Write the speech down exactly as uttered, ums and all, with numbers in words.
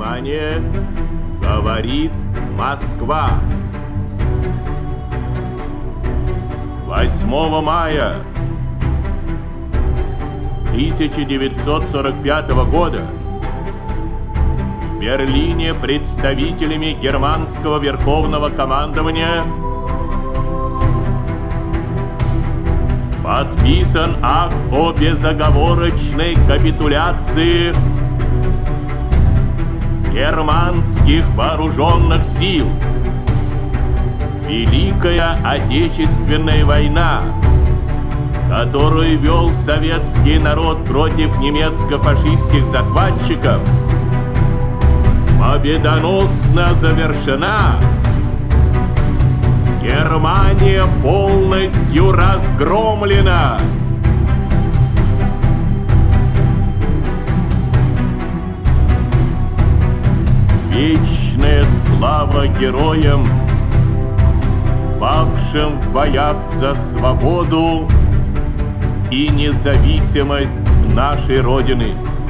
Внимание! Говорит Москва. восьмого мая тысяча девятьсот сорок пятого года в Берлине представителями германского верховного командования подписан акт о безоговорочной капитуляции германских вооруженных сил. Великая Отечественная война, которую вел советский народ против немецко-фашистских захватчиков, победоносно завершена. Германия полностью разгромлена. Вечная слава героям, павшим в боях за свободу и независимость нашей Родины.